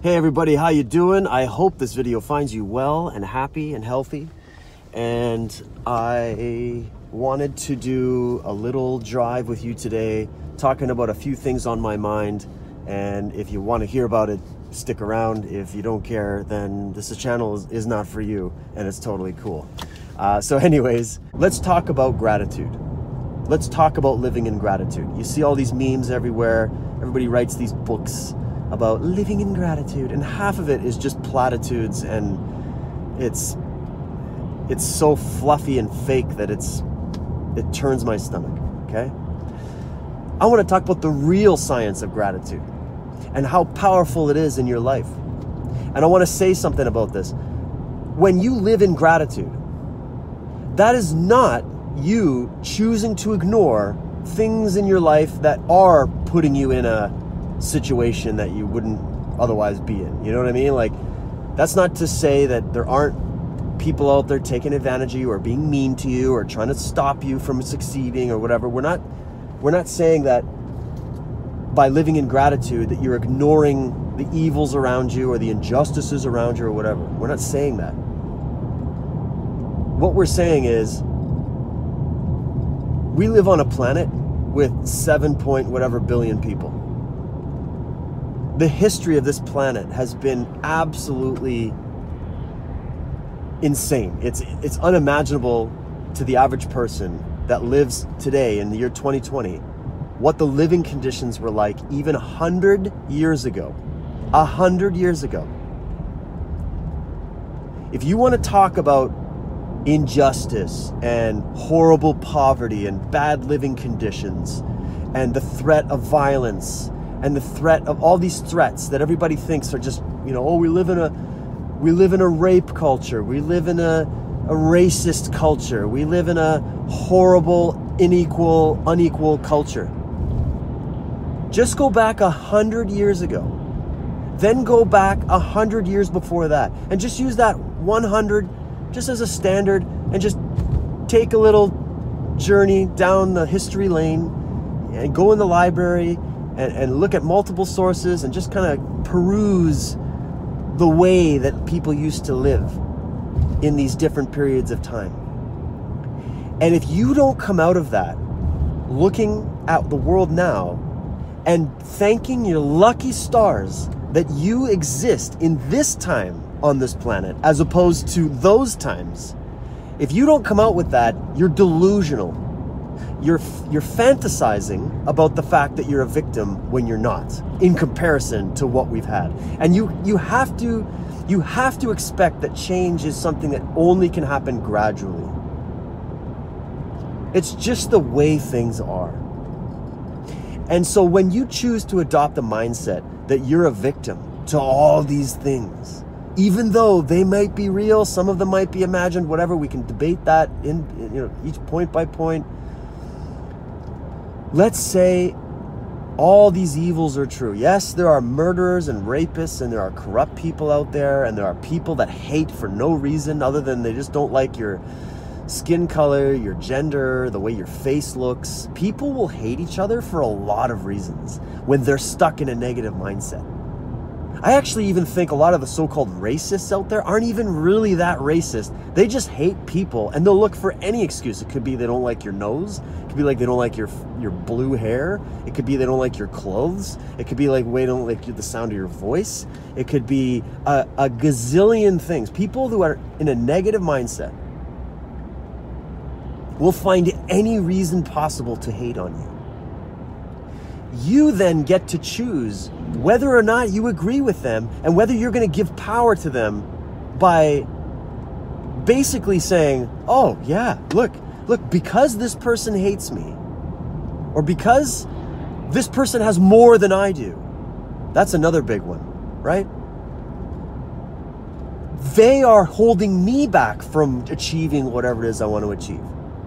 Hey everybody, how you doing? I hope this video finds you well and happy and healthy. And I wanted to do a little drive with you today, talking about a few things on my mind. And if you want to hear about it, stick around. If you don't care, then this channel is not for you, and it's totally cool. So anyways, let's talk about gratitude. Let's talk about living in gratitude. You see all these memes everywhere. Everybody writes these books about living in gratitude, and half of it is just platitudes, and it's so fluffy and fake that it turns my stomach. Okay, I want to talk about the real science of gratitude and how powerful it is in your life. And I want to say something about this. When you live in gratitude, that is not you choosing to ignore things in your life that are putting you in a situation that you wouldn't otherwise be in. You know what I mean? Like, that's not to say that there aren't people out there taking advantage of you or being mean to you or trying to stop you from succeeding or whatever. We're not saying that by living in gratitude that you're ignoring the evils around you or the injustices around you or whatever. We're not saying that. What we're saying is we live on a planet with 7 point whatever billion people. The history of this planet has been absolutely insane. It's unimaginable to the average person that lives today in the year 2020 what the living conditions were like even 100 years ago. 100 years ago. If you want to talk about injustice and horrible poverty and bad living conditions and the threat of violence and the threat of all these threats that everybody thinks are just, we live in a rape culture, we live in a racist culture, we live in a horrible, unequal culture. Just go back 100 years ago, then go back 100 years before that, and just use that 100 just as a standard, and just take a little journey down the history lane and go in the library and look at multiple sources and just kind of peruse the way that people used to live in these different periods of time. And if you don't come out of that looking at the world now and thanking your lucky stars that you exist in this time on this planet as opposed to those times, if you don't come out with that, you're delusional. You're fantasizing about the fact that you're a victim when you're not, in comparison to what we've had. And you have to expect that change is something that only can happen gradually. It's just the way things are. And so when you choose to adopt a mindset that you're a victim to all these things, even though they might be real, some of them might be imagined, whatever, we can debate that in each point by point. Let's say all these evils are true. Yes, there are murderers and rapists, and there are corrupt people out there, and there are people that hate for no reason other than they just don't like your skin color, your gender, the way your face looks. People will hate each other for a lot of reasons when they're stuck in a negative mindset. I actually even think a lot of the so-called racists out there aren't even really that racist. They just hate people, and they'll look for any excuse. It could be they don't like your nose. It could be like they don't like your blue hair. It could be they don't like your clothes. It could be like they don't like the sound of your voice. It could be a gazillion things. People who are in a negative mindset will find any reason possible to hate on you. You then get to choose whether or not you agree with them and whether you're going to give power to them by basically saying, oh yeah, look, because this person hates me, or because this person has more than I do. That's another big one, right? They are holding me back from achieving whatever it is I want to achieve.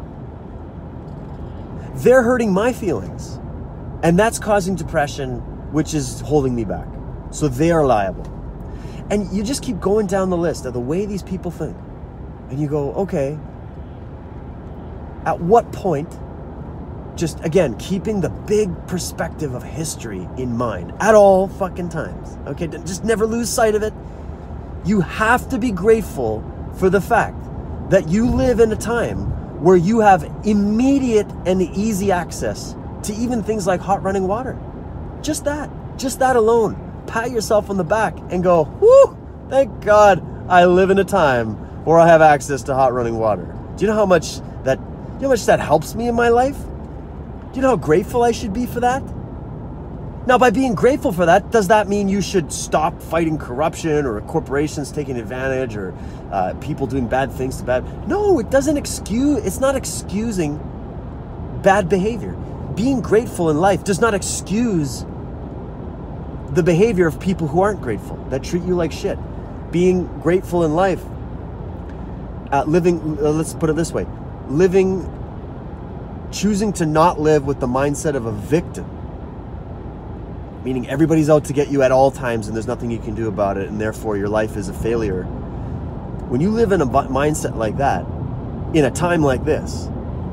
They're hurting my feelings. And that's causing depression, which is holding me back. So they are liable. And you just keep going down the list of the way these people think. And you go, okay, at what point just, again, keeping the big perspective of history in mind at all fucking times. Okay, just never lose sight of it. You have to be grateful for the fact that you live in a time where you have immediate and easy access to even things like hot running water. Just that alone. Pat yourself on the back and go, whoo, thank God I live in a time where I have access to hot running water. Do you know how much that helps me in my life? Do you know how grateful I should be for that? Now, by being grateful for that, does that mean you should stop fighting corruption or corporations taking advantage or people doing bad things to bad? No, it doesn't it's not excusing bad behavior. Being grateful in life does not excuse the behavior of people who aren't grateful, that treat you like shit. Being grateful in life, let's put it this way, choosing to not live with the mindset of a victim, meaning everybody's out to get you at all times and there's nothing you can do about it and therefore your life is a failure. When you live in a mindset like that, in a time like this,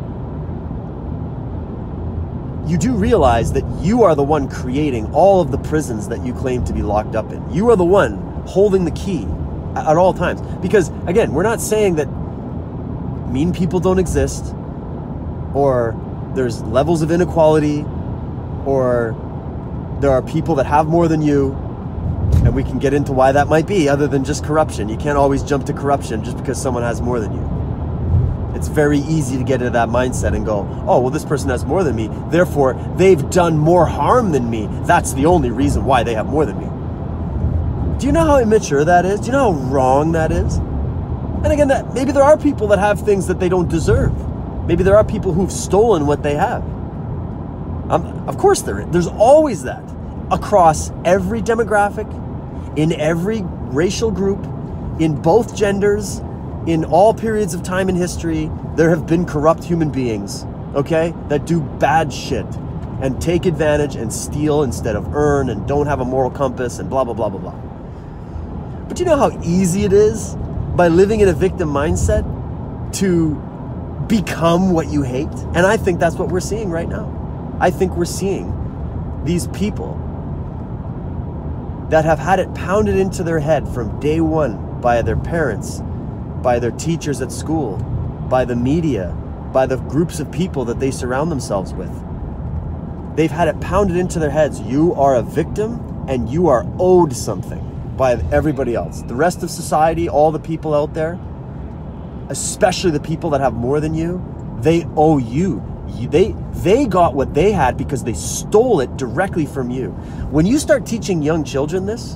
you do realize that you are the one creating all of the prisons that you claim to be locked up in. You are the one holding the key at all times. Because, again, we're not saying that mean people don't exist, or there's levels of inequality, or there are people that have more than you, and we can get into why that might be, other than just corruption. You can't always jump to corruption just because someone has more than you. It's very easy to get into that mindset and go, oh, well, this person has more than me, therefore they've done more harm than me. That's the only reason why they have more than me. Do you know how immature that is? Do you know how wrong that is? And again, that maybe there are people that have things that they don't deserve. Maybe there are people who've stolen what they have. Of course there's always that. Across every demographic, in every racial group, in both genders, in all periods of time in history, there have been corrupt human beings, okay, that do bad shit and take advantage and steal instead of earn and don't have a moral compass and blah, blah, blah, blah, blah. But you know how easy it is by living in a victim mindset to become what you hate? And I think that's what we're seeing right now. I think we're seeing these people that have had it pounded into their head from day one by their parents, by their teachers at school, by the media, by the groups of people that they surround themselves with. They've had it pounded into their heads. You are a victim and you are owed something by everybody else. The rest of society, all the people out there, especially the people that have more than you, they owe you. They got what they had because they stole it directly from you. When you start teaching young children this,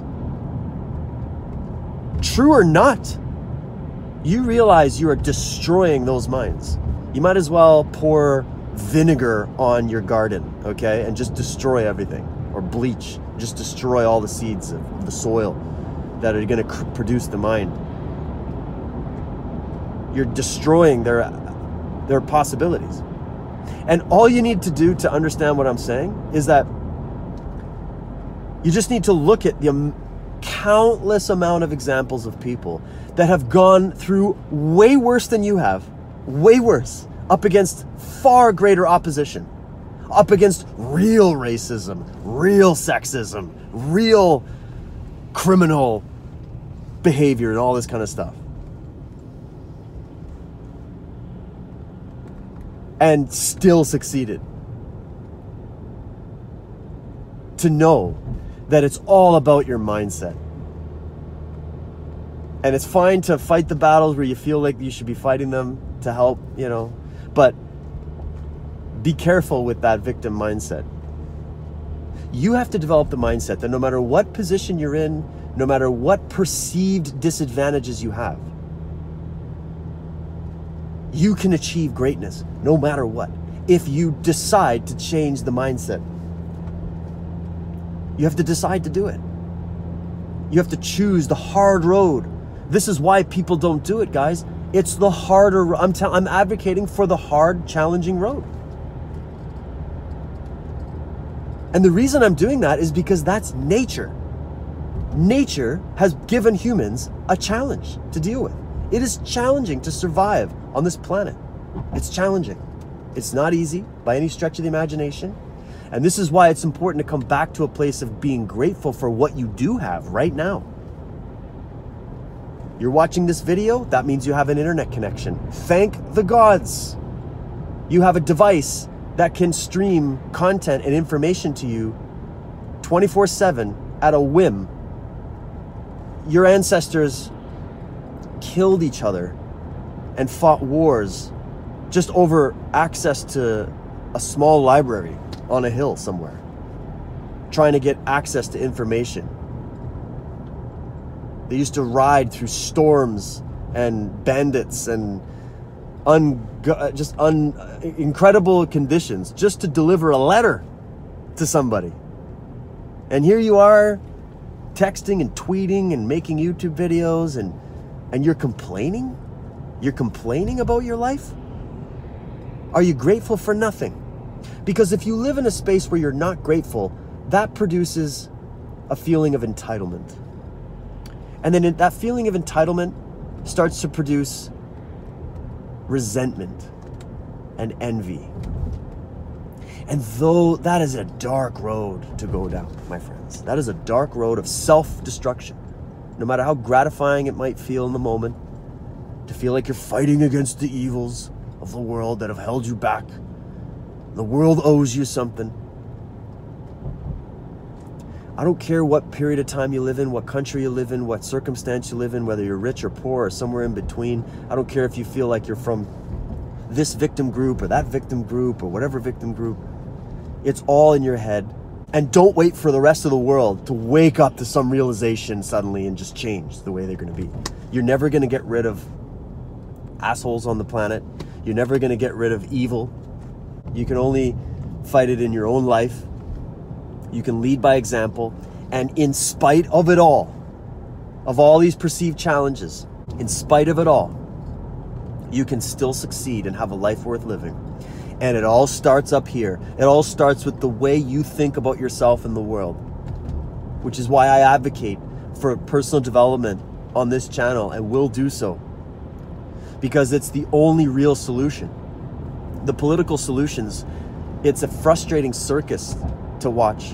true or not, you realize you are destroying those minds. You might as well pour vinegar on your garden, okay, and just destroy everything, or bleach, just destroy all the seeds of the soil that are going to produce the mind. You're destroying their possibilities. And all you need to do to understand what I'm saying is that you just need to look at the countless amount of examples of people that have gone through way worse than you have, way worse, up against far greater opposition, up against real racism, real sexism, real criminal behavior and all this kind of stuff. And still succeeded. To know that it's all about your mindset. And it's fine to fight the battles where you feel like you should be fighting them to help, but be careful with that victim mindset. You have to develop the mindset that no matter what position you're in, no matter what perceived disadvantages you have, you can achieve greatness no matter what if you decide to change the mindset. You have to decide to do it. You have to choose the hard road. This is why people don't do it, guys. It's the harder. I'm advocating for the hard, challenging road. And the reason I'm doing that is because that's nature. Nature has given humans a challenge to deal with. It is challenging to survive on this planet. It's challenging. It's not easy by any stretch of the imagination. And this is why it's important to come back to a place of being grateful for what you do have right now. You're watching this video, that means you have an internet connection. Thank the gods. You have a device that can stream content and information to you 24/7 at a whim. Your ancestors killed each other and fought wars just over access to a small library on a hill somewhere, trying to get access to information. They used to ride through storms and bandits and incredible conditions just to deliver a letter to somebody. And here you are texting and tweeting and making YouTube videos and you're complaining? You're complaining about your life? Are you grateful for nothing? Because if you live in a space where you're not grateful, that produces a feeling of entitlement. And then that feeling of entitlement starts to produce resentment and envy. And though that is a dark road to go down, my friends, that is a dark road of self-destruction. No matter how gratifying it might feel in the moment, to feel like you're fighting against the evils of the world that have held you back. The world owes you something. I don't care what period of time you live in, what country you live in, what circumstance you live in, whether you're rich or poor or somewhere in between. I don't care if you feel like you're from this victim group or that victim group or whatever victim group. It's all in your head. And don't wait for the rest of the world to wake up to some realization suddenly and just change the way they're going to be. You're never going to get rid of assholes on the planet. You're never going to get rid of evil. You can only fight it in your own life. You can lead by example. And in spite of it all, of all these perceived challenges, in spite of it all, you can still succeed and have a life worth living. And it all starts up here. It all starts with the way you think about yourself and the world, which is why I advocate for personal development on this channel and will do so, because it's the only real solution. The political solutions, it's a frustrating circus to watch.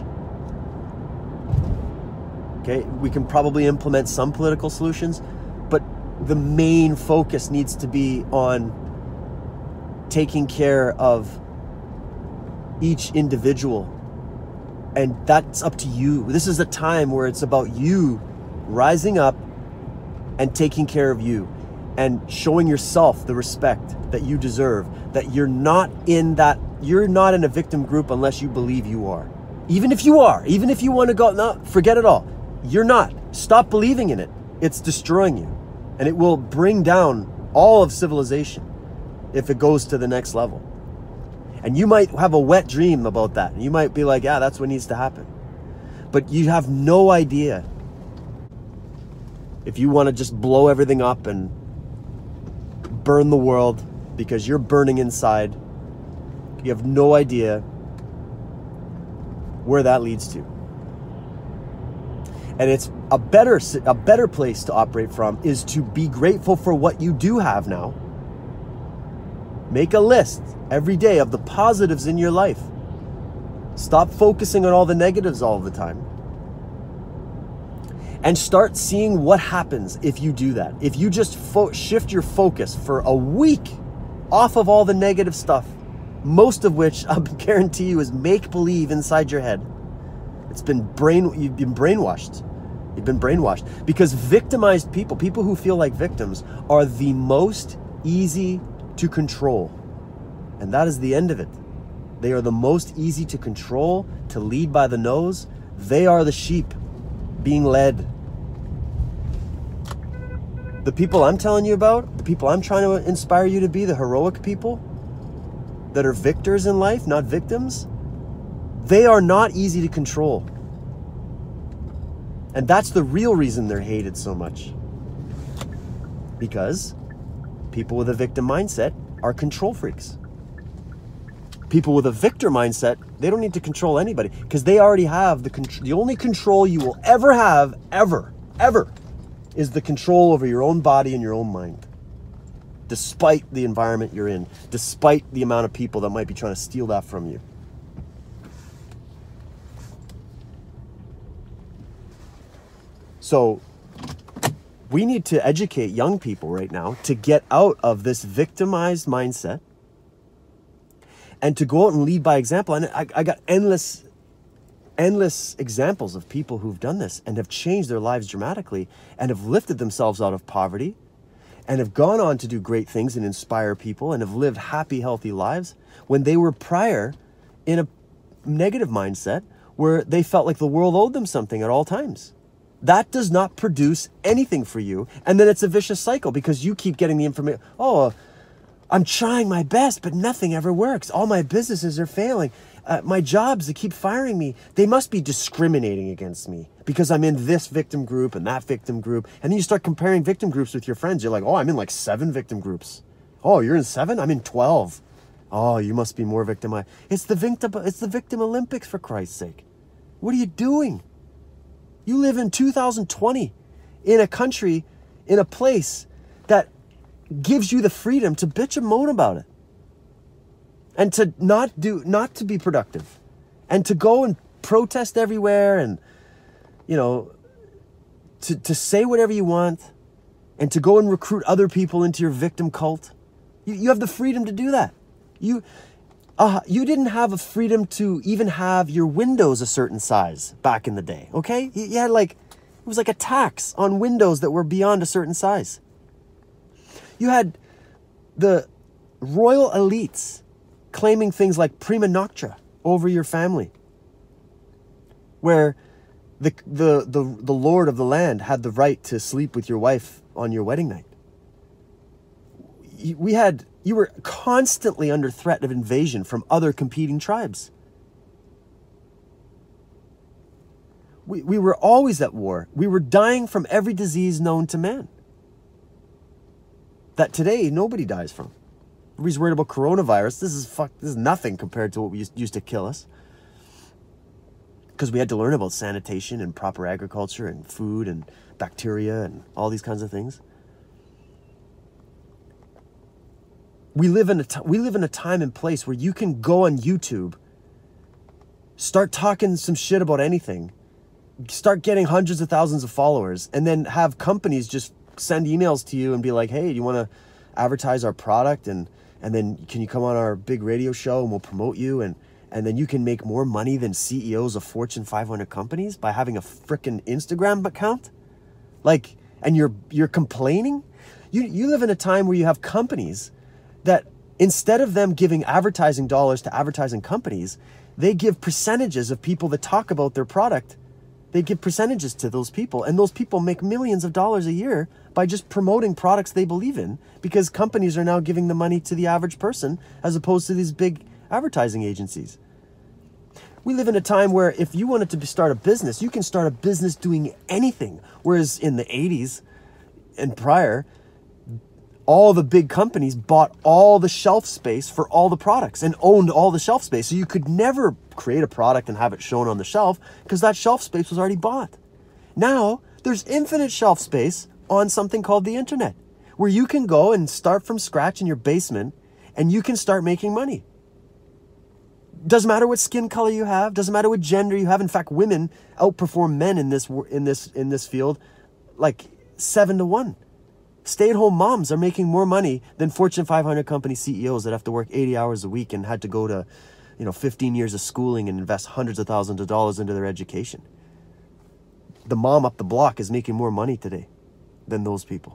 Okay, we can probably implement some political solutions, but the main focus needs to be on taking care of each individual. And that's up to you. This is a time where it's about you rising up and taking care of you and showing yourself the respect that you deserve, that you're not in a victim group unless you believe you are. Even if you are, even if you want to go, no, forget it all. You're not. Stop believing in it. It's destroying you. And it will bring down all of civilization if it goes to the next level. And you might have a wet dream about that. And you might be like, yeah, that's what needs to happen. But you have no idea. If you want to just blow everything up and burn the world because you're burning inside, you have no idea where that leads to. And it's a better place to operate from is to be grateful for what you do have now. Make a list every day of the positives in your life. Stop focusing on all the negatives all the time. And start seeing what happens if you do that. If you just shift your focus for a week off of all the negative stuff, most of which I guarantee you is make-believe inside your head. You've been brainwashed. You've been brainwashed. Because victimized people who feel like victims, are the most easy to control. And that is the end of it. They are the most easy to control, to lead by the nose. They are the sheep being led. The people I'm telling you about, the people I'm trying to inspire you to be, the heroic people that are victors in life, not victims, they are not easy to control. And that's the real reason they're hated so much. Because people with a victim mindset are control freaks. People with a victor mindset, they don't need to control anybody because they already have the only control you will ever have, ever, is the control over your own body and your own mind. despite the environment you're in, despite the amount of people that might be trying to steal that from you. So we need to educate young people right now to get out of this victimized mindset and to go out and lead by example. And I got endless examples of people who've done this and have changed their lives dramatically and have lifted themselves out of poverty and have gone on to do great things and inspire people and have lived happy, healthy lives when they were prior in a negative mindset where they felt like the world owed them something at all times. That does not produce anything for you. And then it's a vicious cycle because you keep getting the information. Oh, I'm trying my best, but nothing ever works. All my businesses are failing. My jobs, they keep firing me. They must be discriminating against me because I'm in this victim group and that victim group. And then you start comparing victim groups with your friends. You're like, oh, I'm in like 7 victim groups. Oh, you're in 7? I'm in 12. Oh, you must be more victimized. It's the victim Olympics, for Christ's sake. What are you doing? You live in 2020 in a country, in a place that gives you the freedom to bitch and moan about it. And to not to be productive. And to go and protest everywhere and, you know, to say whatever you want and to go and recruit other people into your victim cult. You have the freedom to do that. You didn't have a freedom to even have your windows a certain size back in the day, okay? You had it was like a tax on windows that were beyond a certain size. You had the royal elites claiming things like prima nocta over your family, where the lord of the land had the right to sleep with your wife on your wedding night. You were constantly under threat of invasion from other competing tribes. We were always at war. We were dying from every disease known to man that today nobody dies from. Everybody's worried about coronavirus. This is nothing compared to what used to kill us. Because we had to learn about sanitation and proper agriculture and food and bacteria and all these kinds of things. We live in a time and place where you can go on YouTube, start talking some shit about anything, start getting hundreds of thousands of followers, and then have companies just send emails to you and be like, hey, do you want to advertise our product? And then can you come on our big radio show and we'll promote you? And then you can make more money than CEOs of Fortune 500 companies by having a frickin' Instagram account? And you're complaining? You live in a time where you have companies that instead of them giving advertising dollars to advertising companies, they give percentages of people that talk about their product. They give percentages to those people, and those people make millions of dollars a year by just promoting products they believe in, because companies are now giving the money to the average person as opposed to these big advertising agencies. We live in a time where if you wanted to start a business, you can start a business doing anything. Whereas in the 80s and prior, all the big companies bought all the shelf space for all the products and owned all the shelf space. So you could never create a product and have it shown on the shelf because that shelf space was already bought. Now, there's infinite shelf space on something called the internet, where you can go and start from scratch in your basement and you can start making money. Doesn't matter what skin color you have, doesn't matter what gender you have. In fact, women outperform men in this field like 7-1. Stay-at-home moms are making more money than Fortune 500 company CEOs that have to work 80 hours a week and had to go to, 15 years of schooling and invest hundreds of thousands of dollars into their education. The mom up the block is making more money today than those people.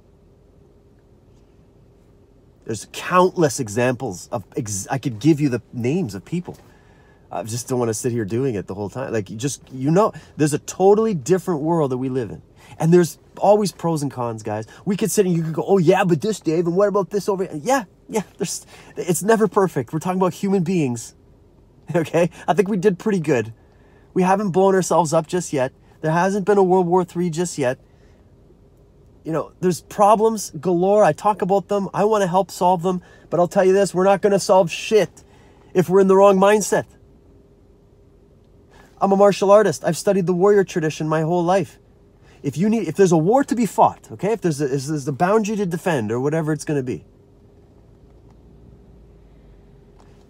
There's countless examples of, I could give you the names of people. I just don't want to sit here doing it the whole time. There's a totally different world that we live in. And there's always pros and cons, guys. We could sit and you could go, oh yeah, but this, Dave, and what about this over here? Yeah, it's never perfect. We're talking about human beings, okay? I think we did pretty good. We haven't blown ourselves up just yet. There hasn't been a World War III just yet. There's problems galore. I talk about them. I want to help solve them. But I'll tell you this, we're not going to solve shit if we're in the wrong mindset. I'm a martial artist. I've studied the warrior tradition my whole life. If there's a war to be fought, okay, if there's a boundary to defend or whatever it's going to be,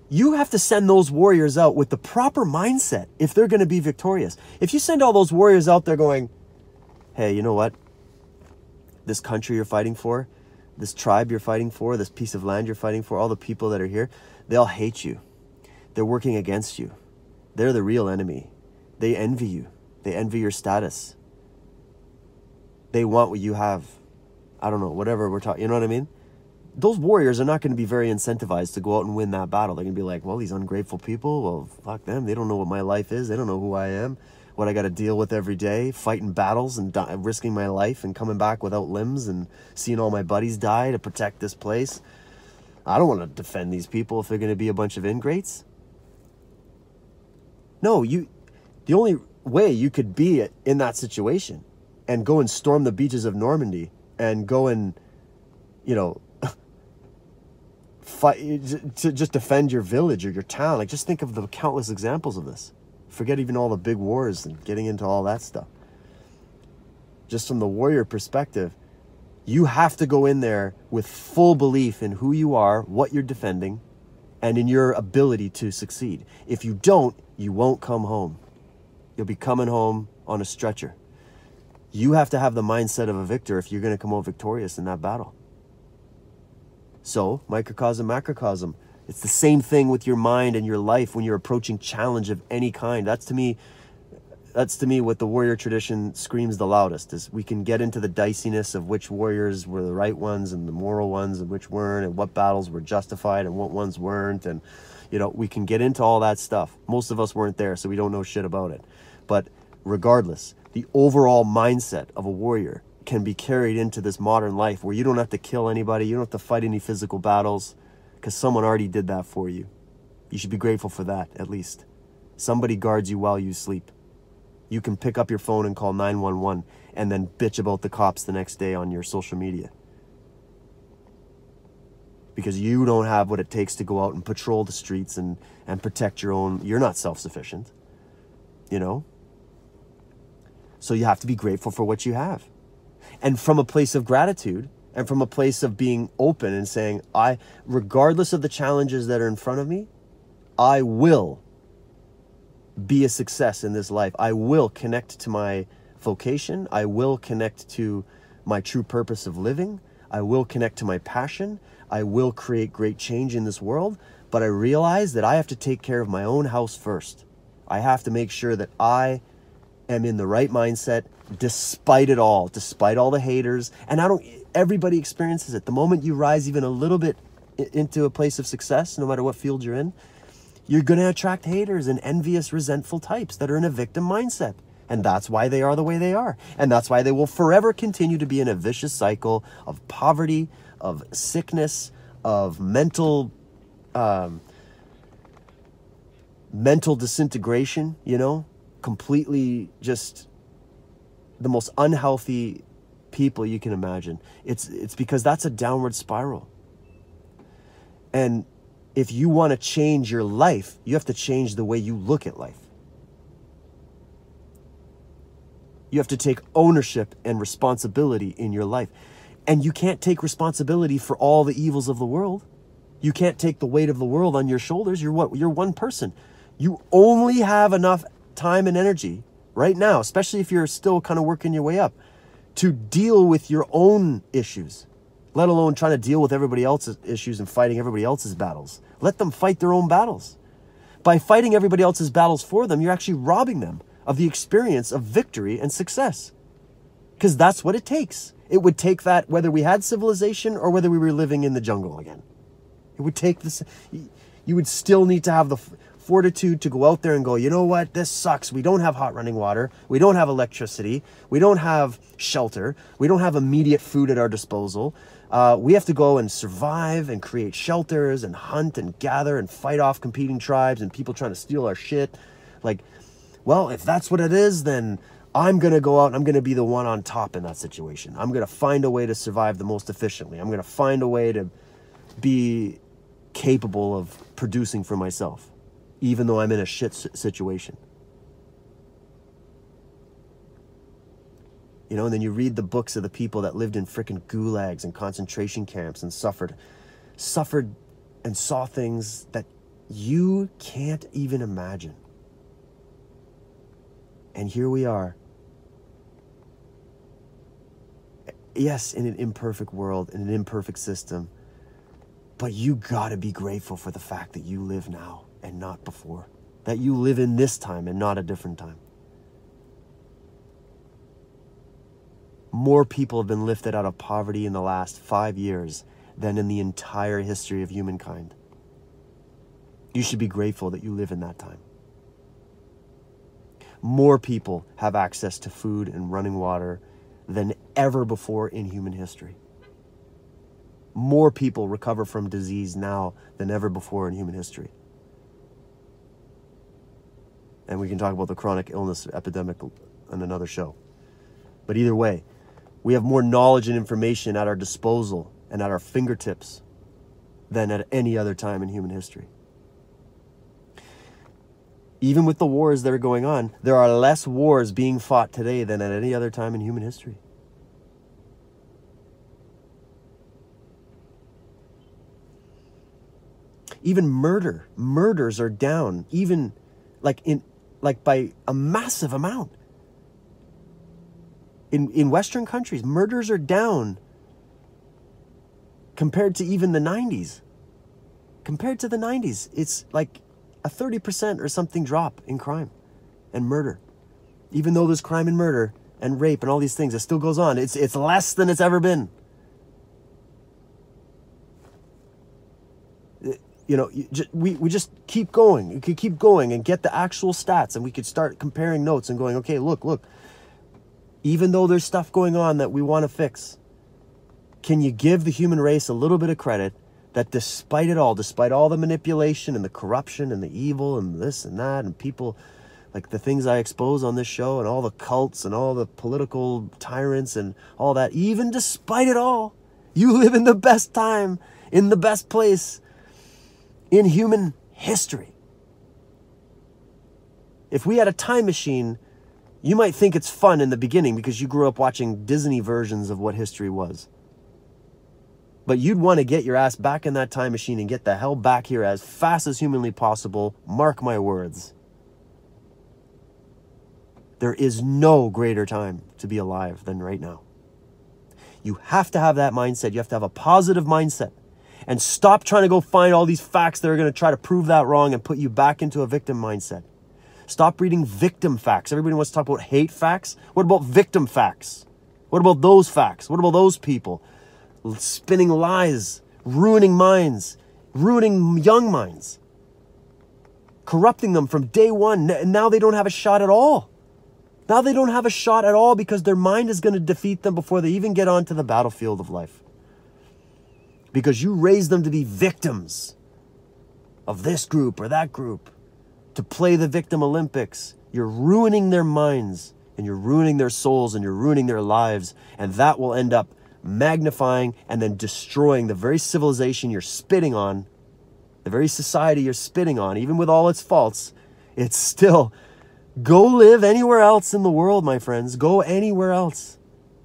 You have to send those warriors out with the proper mindset if they're going to be victorious. If you send all those warriors out there going, hey, you know what? This country you're fighting for, this tribe you're fighting for, this piece of land you're fighting for, all the people that are here, they all hate you. They're working against you. They're the real enemy. They envy you. They envy your status. They want what you have. I don't know, whatever we're talking, you know what I mean? Those warriors are not going to be very incentivized to go out and win that battle. They're going to be like, well, these ungrateful people, well, fuck them. They don't know what my life is. They don't know who I am, what I got to deal with every day, fighting battles and risking my life and coming back without limbs and seeing all my buddies die to protect this place. I don't want to defend these people if they're going to be a bunch of ingrates. No, the only way you could be in that situation and go and storm the beaches of Normandy and go and, you know, fight to just defend your village or your town. Like, just think of the countless examples of this. Forget even all the big wars and getting into all that stuff. Just from the warrior perspective, you have to go in there with full belief in who you are, what you're defending, and in your ability to succeed. If you don't, you won't come home. You'll be coming home on a stretcher. You have to have the mindset of a victor if you're going to come out victorious in that battle. So, microcosm, macrocosm. It's the same thing with your mind and your life when you're approaching challenge of any kind. That's to me what the warrior tradition screams the loudest, is we can get into the diciness of which warriors were the right ones and the moral ones and which weren't, and what battles were justified and what ones weren't. And, you know, we can get into all that stuff. Most of us weren't there, so we don't know shit about it. But regardless, the overall mindset of a warrior can be carried into this modern life where you don't have to kill anybody, you don't have to fight any physical battles, because someone already did that for you. You should be grateful for that, at least. Somebody guards you while you sleep. You can pick up your phone and call 911 and then bitch about the cops the next day on your social media. Because you don't have what it takes to go out and patrol the streets and protect your own. You're not self-sufficient, you know? So you have to be grateful for what you have. And from a place of gratitude, and from a place of being open and saying, regardless of the challenges that are in front of me, I will be a success in this life. I will connect to my vocation. I will connect to my true purpose of living. I will connect to my passion. I will create great change in this world. But I realize that I have to take care of my own house first. I have to make sure that I am in the right mindset despite it all, despite all the haters. And everybody experiences it. The moment you rise even a little bit into a place of success, no matter what field you're in, you're going to attract haters and envious, resentful types that are in a victim mindset. And that's why they are the way they are. And that's why they will forever continue to be in a vicious cycle of poverty, of sickness, of mental disintegration, you know, completely just the most unhealthy people you can imagine. It's because that's a downward spiral. And if you want to change your life, you have to change the way you look at life. You have to take ownership and responsibility in your life. And you can't take responsibility for all the evils of the world. You can't take the weight of the world on your shoulders. You're one person. You only have enough time and energy right now, especially if you're still kind of working your way up, to deal with your own issues, let alone trying to deal with everybody else's issues and fighting everybody else's battles. Let them fight their own battles. By fighting everybody else's battles for them, you're actually robbing them of the experience of victory and success. Because that's what it takes. It would take that whether we had civilization or whether we were living in the jungle again. It would take this. You would still need to have the fortitude to go out there and go, you know what, this sucks. We don't have hot running water. We don't have electricity. We don't have shelter. We don't have immediate food at our disposal. We have to go and survive and create shelters and hunt and gather and fight off competing tribes and people trying to steal our shit. Like, well, if that's what it is, then I'm going to go out and I'm going to be the one on top in that situation. I'm going to find a way to survive the most efficiently. I'm going to find a way to be capable of producing for myself, even though I'm in a shit situation. You know, and then you read the books of the people that lived in frickin' gulags and concentration camps and suffered and saw things that you can't even imagine. And here we are. Yes, in an imperfect world, in an imperfect system, but you gotta be grateful for the fact that you live now and not before. That you live in this time and not a different time. More people have been lifted out of poverty in the last 5 years than in the entire history of humankind. You should be grateful that you live in that time. More people have access to food and running water than ever before in human history. More people recover from disease now than ever before in human history. And we can talk about the chronic illness epidemic on another show. But either way, we have more knowledge and information at our disposal and at our fingertips than at any other time in human history. Even with the wars that are going on, there are less wars being fought today than at any other time in human history. Even murders are down, even by a massive amount. In Western countries, murders are down compared to even the 90s. Compared to the 90s, it's like a 30% or something drop in crime and murder. Even though there's crime and murder and rape and all these things, it still goes on. It's less than it's ever been. We just keep going. You could keep going and get the actual stats, and we could start comparing notes and going, okay, look. Even though there's stuff going on that we want to fix, can you give the human race a little bit of credit that despite it all, despite all the manipulation and the corruption and the evil and this and that and people, like the things I expose on this show and all the cults and all the political tyrants and all that, even despite it all, you live in the best time, in the best place in human history. If we had a time machine, you might think it's fun in the beginning because you grew up watching Disney versions of what history was. But you'd want to get your ass back in that time machine and get the hell back here as fast as humanly possible. Mark my words. There is no greater time to be alive than right now. You have to have that mindset. You have to have a positive mindset. And stop trying to go find all these facts that are going to try to prove that wrong and put you back into a victim mindset. Stop reading victim facts. Everybody wants to talk about hate facts. What about victim facts? What about those facts? What about those people? Spinning lies, ruining minds, ruining young minds, corrupting them from day one. Now they don't have a shot at all. Now they don't have a shot at all because their mind is going to defeat them before they even get onto the battlefield of life. Because you raise them to be victims of this group or that group, to play the victim Olympics. You're ruining their minds and you're ruining their souls and you're ruining their lives. And that will end up magnifying and then destroying the very civilization you're spitting on, the very society you're spitting on. Even with all its faults, it's still, go live anywhere else in the world, my friends. Go anywhere else.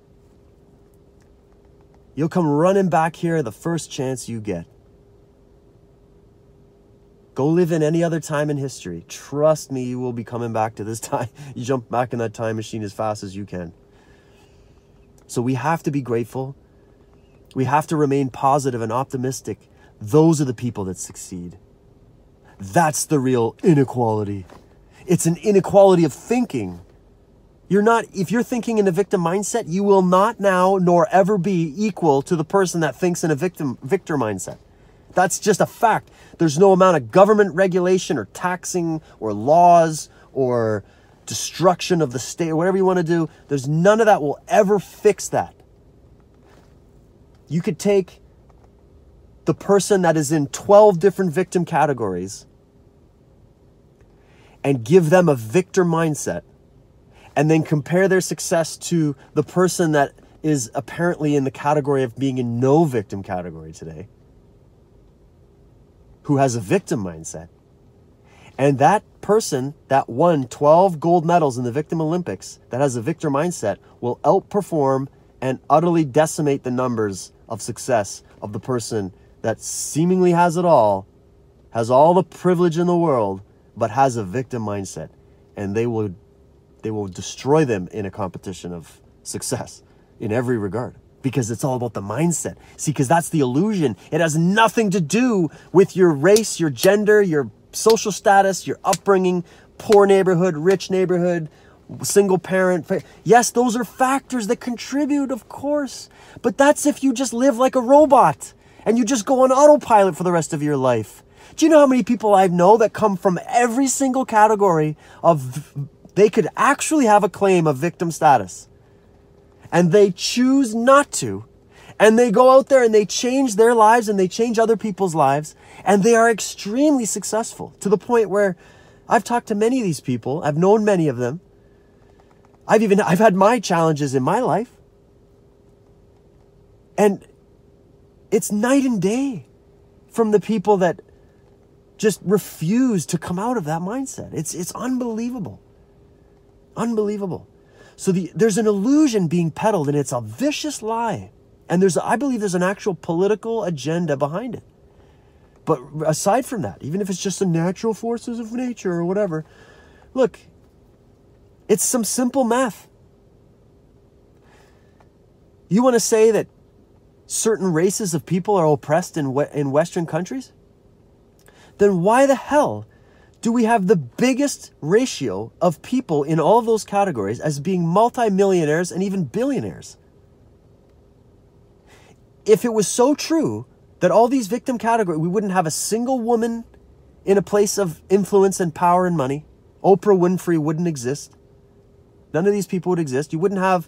You'll come running back here the first chance you get. Go live in any other time in history. Trust me, you will be coming back to this time. You jump back in that time machine as fast as you can. So we have to be grateful. We have to remain positive and optimistic. Those are the people that succeed. That's the real inequality. It's an inequality of thinking. If you're thinking in a victim mindset, you will not now nor ever be equal to the person that thinks in a victor mindset. That's just a fact. There's no amount of government regulation or taxing or laws or destruction of the state or whatever you want to do. There's none of that will ever fix that. You could take the person that is in 12 different victim categories and give them a victor mindset and then compare their success to the person that is apparently in the category of being in no victim category today, who has a victim mindset. And that person that won 12 gold medals in the Victim Olympics, that has a victor mindset, will outperform and utterly decimate the numbers of success of the person that seemingly has it all has all the privilege in the world, but has a victim mindset. And they will destroy them in a competition of success in every regard, because it's all about the mindset. See, because that's the illusion. It has nothing to do with your race, your gender, your social status, your upbringing, poor neighborhood, rich neighborhood, single parent. Yes, those are factors that contribute, of course. But that's if you just live like a robot and you just go on autopilot for the rest of your life. Do you know how many people I know that come from every single category of, they could actually have a claim of victim status, and they choose not to, and they go out there and they change their lives and they change other people's lives, and they are extremely successful, to the point where I've talked to many of these people. I've known many of them. I've had my challenges in my life, and it's night and day from the people that just refuse to come out of that mindset. It's unbelievable. Unbelievable. So there's an illusion being peddled, and it's a vicious lie. And I believe there's an actual political agenda behind it. But aside from that, even if it's just the natural forces of nature or whatever, look, it's some simple math. You want to say that certain races of people are oppressed in Western countries? Then why the hell do we have the biggest ratio of people in all of those categories as being multimillionaires and even billionaires? If it was so true that all these victim categories, we wouldn't have a single woman in a place of influence and power and money. Oprah Winfrey wouldn't exist. None of these people would exist. You wouldn't have,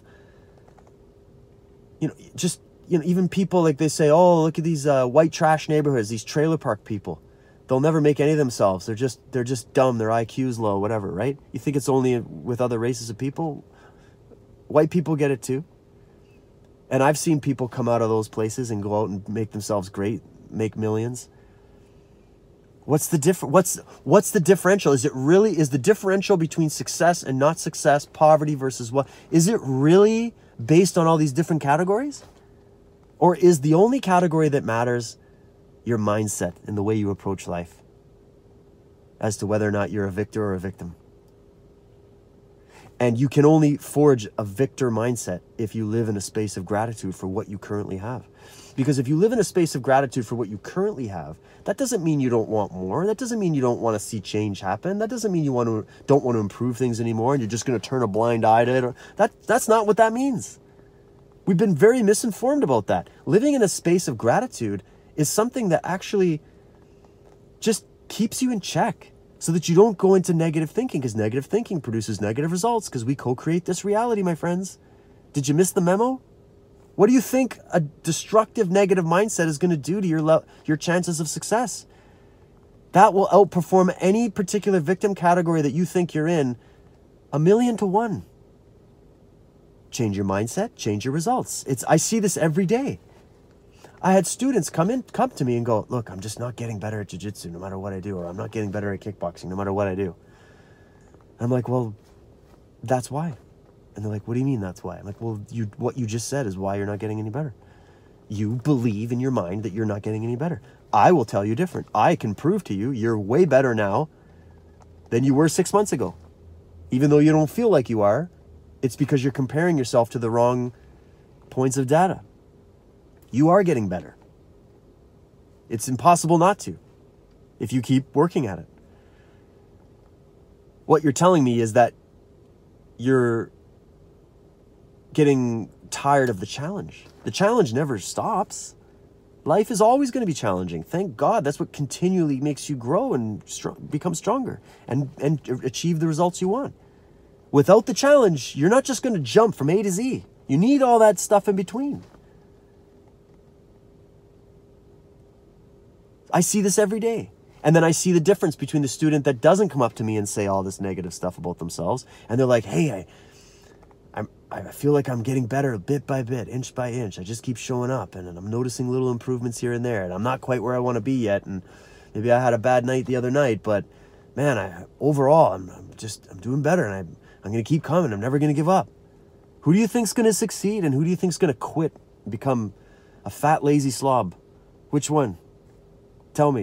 even people like they say, oh, look at these white trash neighborhoods, these trailer park people. They'll never make any of themselves. They're just dumb. Their IQ's low, whatever, right? You think it's only with other races of people? White people get it too. And I've seen people come out of those places and go out and make themselves great, make millions. What's the differential? Is the differential between success and not success, poverty versus what? Is it really based on all these different categories? Or is the only category that matters your mindset and the way you approach life as to whether or not you're a victor or a victim? And you can only forge a victor mindset if you live in a space of gratitude for what you currently have. Because if you live in a space of gratitude for what you currently have, that doesn't mean you don't want more. That doesn't mean you don't want to see change happen. That doesn't mean you don't want to improve things anymore and you're just going to turn a blind eye to it. That's not what that means. We've been very misinformed about that. Living in a space of gratitude is something that actually just keeps you in check so that you don't go into negative thinking, because negative thinking produces negative results, because we co-create this reality, my friends. Did you miss the memo? What do you think a destructive negative mindset is going to do to your chances of success? That will outperform any particular victim category that you think you're in 1,000,000 to 1. Change your mindset, change your results. I see this every day. I had students come to me and go, look, I'm just not getting better at jiu-jitsu no matter what I do, or I'm not getting better at kickboxing no matter what I do. I'm like, well, that's why. And they're like, what do you mean that's why? I'm like, well, what you just said is why you're not getting any better. You believe in your mind that you're not getting any better. I will tell you different. I can prove to you you're way better now than you were 6 months ago. Even though you don't feel like you are, it's because you're comparing yourself to the wrong points of data. You are getting better. It's impossible not to if you keep working at it. What you're telling me is that you're getting tired of the challenge. The challenge never stops. Life is always going to be challenging. Thank God. That's what continually makes you grow and become stronger and achieve the results you want. Without the challenge, you're not just going to jump from A to Z. You need all that stuff in between. I see this every day. And then I see the difference between the student that doesn't come up to me and say all this negative stuff about themselves. And they're like, hey, I feel like I'm getting better bit by bit, inch by inch. I just keep showing up and I'm noticing little improvements here and there. And I'm not quite where I want to be yet. And maybe I had a bad night the other night, but man, overall, I'm doing better. And I'm going to keep coming. I'm never going to give up. Who do you think's going to succeed? And who do you think's going to quit and become a fat, lazy slob? Which one? Tell me.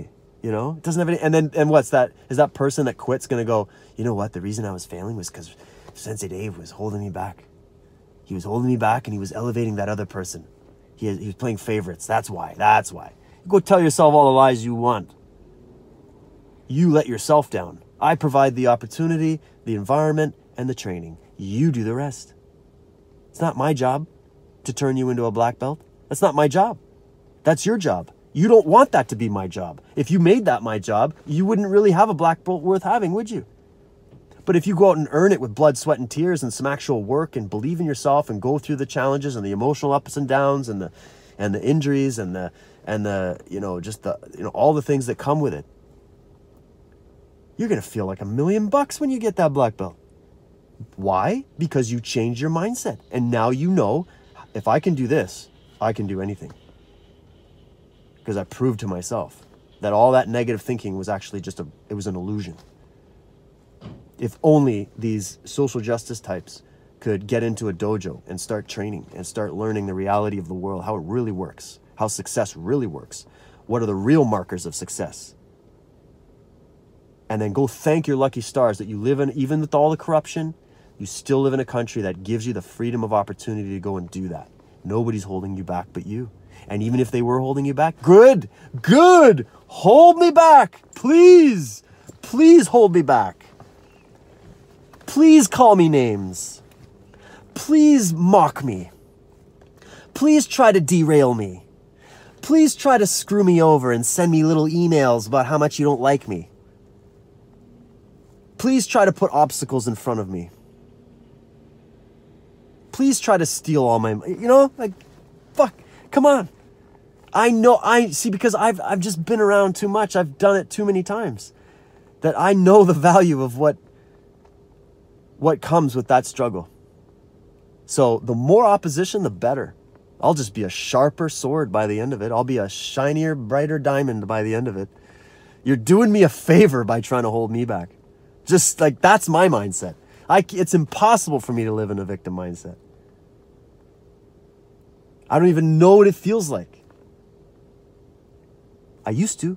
You know, it doesn't have any, and what's that? Is that person that quits going to go, you know what? The reason I was failing was because Sensei Dave was holding me back. He was holding me back and he was elevating that other person. He was playing favorites. That's why. Go tell yourself all the lies you want. You let yourself down. I provide the opportunity, the environment, and the training. You do the rest. It's not my job to turn you into a black belt. That's not my job. That's your job. You don't want that to be my job. If you made that my job, you wouldn't really have a black belt worth having, would you? But if you go out and earn it with blood, sweat, and tears and some actual work and believe in yourself and go through the challenges and the emotional ups and downs and the injuries and the all the things that come with it, you're going to feel like $1 million when you get that black belt. Why? Because you changed your mindset. And now you know, if I can do this, I can do anything. Because I proved to myself that all that negative thinking was actually it was an illusion. If only these social justice types could get into a dojo and start training and start learning the reality of the world, how it really works, how success really works, what are the real markers of success. And then go thank your lucky stars that you live in, even with all the corruption, you still live in a country that gives you the freedom of opportunity to go and do that. Nobody's holding you back but you. And even if they were holding you back, good, hold me back, please hold me back. Please call me names. Please mock me. Please try to derail me. Please try to screw me over and send me little emails about how much you don't like me. Please try to put obstacles in front of me. Please try to steal all my, fuck. Come on. Because I've just been around too much. I've done it too many times that I know the value of what comes with that struggle. So the more opposition, the better. I'll just be a sharper sword by the end of it. I'll be a shinier, brighter diamond by the end of it. You're doing me a favor by trying to hold me back. Just like, that's my mindset. It's impossible for me to live in a victim mindset. I don't even know what it feels like. I used to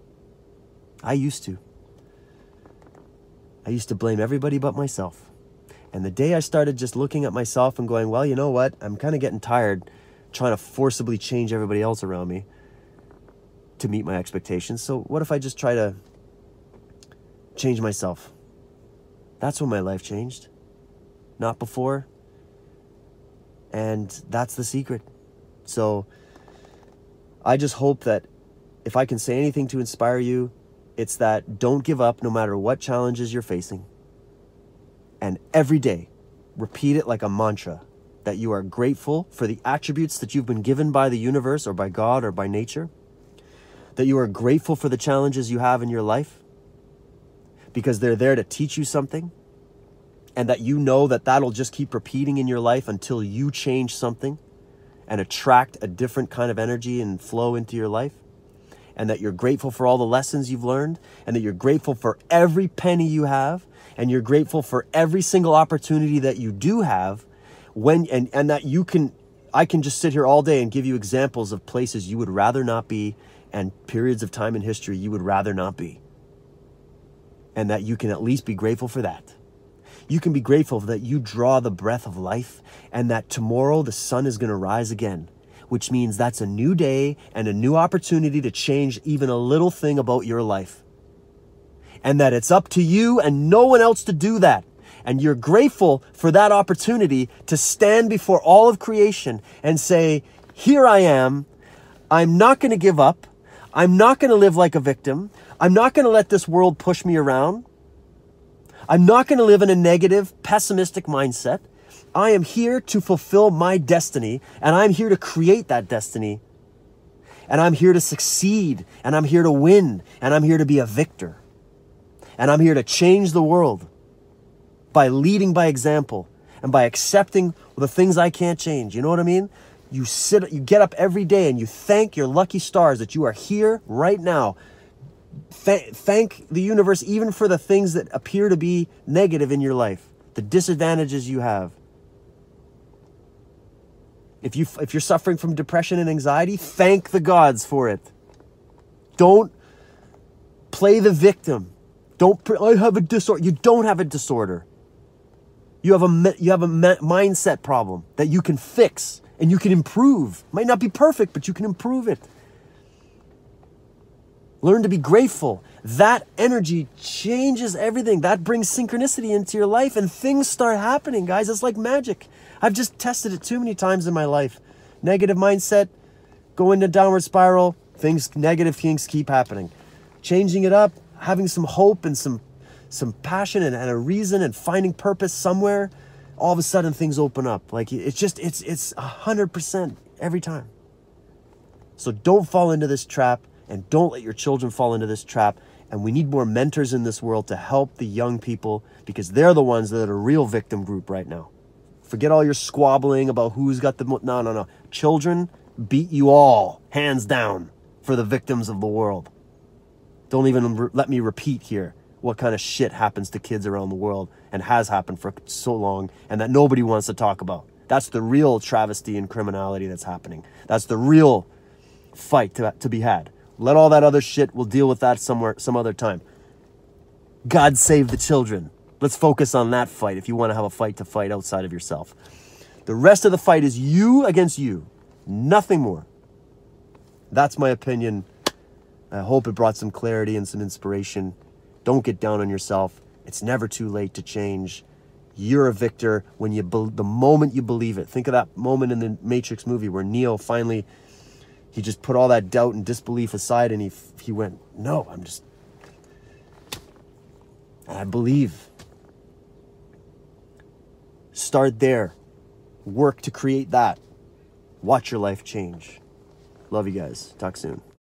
blame everybody but myself. And the day I started just looking at myself and going, well, you know what? I'm kind of getting tired trying to forcibly change everybody else around me to meet my expectations. So what if I just try to change myself? That's when my life changed. Not before. And that's the secret. So I just hope that if I can say anything to inspire you, it's that don't give up no matter what challenges you're facing. And every day, repeat it like a mantra, that you are grateful for the attributes that you've been given by the universe or by God or by nature. That you are grateful for the challenges you have in your life because they're there to teach you something. And that you know that that'll just keep repeating in your life until you change something and attract a different kind of energy and flow into your life. And that you're grateful for all the lessons you've learned, and that you're grateful for every penny you have, and you're grateful for every single opportunity that you do have, and that I can just sit here all day and give you examples of places you would rather not be and periods of time in history you would rather not be. And that you can at least be grateful for that. You can be grateful that you draw the breath of life and that tomorrow the sun is going to rise again, which means that's a new day and a new opportunity to change even a little thing about your life. And that it's up to you and no one else to do that. And you're grateful for that opportunity to stand before all of creation and say, here I am. I'm not going to give up. I'm not going to live like a victim. I'm not going to let this world push me around. I'm not going to live in a negative, pessimistic mindset. I am here to fulfill my destiny, and I'm here to create that destiny. And I'm here to succeed, and I'm here to win, and I'm here to be a victor. And I'm here to change the world by leading by example and by accepting the things I can't change. You know what I mean? You get up every day and you thank your lucky stars that you are here right now. Thank the universe even for the things that appear to be negative in your life, the disadvantages you have. If you're suffering from depression and anxiety, thank the gods for it. Don't Play the victim. I have a disorder. You don't have a disorder. You have a mindset problem that you can fix and you can improve. Might not be perfect, but you can improve it. Learn to be grateful. That energy changes everything. That brings synchronicity into your life and things start happening, guys. It's like magic. I've just tested it too many times in my life. Negative mindset, go into downward spiral, negative things keep happening. Changing it up, having some hope and some passion and a reason and finding purpose somewhere, all of a sudden things open up. Like it's 100% every time. So don't fall into this trap and don't let your children fall into this trap. And we need more mentors in this world to help the young people because they're the ones that are a real victim group right now. Forget all your squabbling about who's got the... No. Children beat you all, hands down, for the victims of the world. Don't even let me repeat here what kind of shit happens to kids around the world and has happened for so long and that nobody wants to talk about. That's the real travesty and criminality that's happening. That's the real fight to be had. Let all that other shit, we'll deal with that some other time. God save the children. Let's focus on that fight if you want to have a fight to fight outside of yourself. The rest of the fight is you against you. Nothing more. That's my opinion. I hope it brought some clarity and some inspiration. Don't get down on yourself. It's never too late to change. You're a victor when the moment you believe it. Think of that moment in the Matrix movie where Neo finally, he just put all that doubt and disbelief aside and he went, no, I believe. Start there. Work to create that. Watch your life change. Love you guys. Talk soon.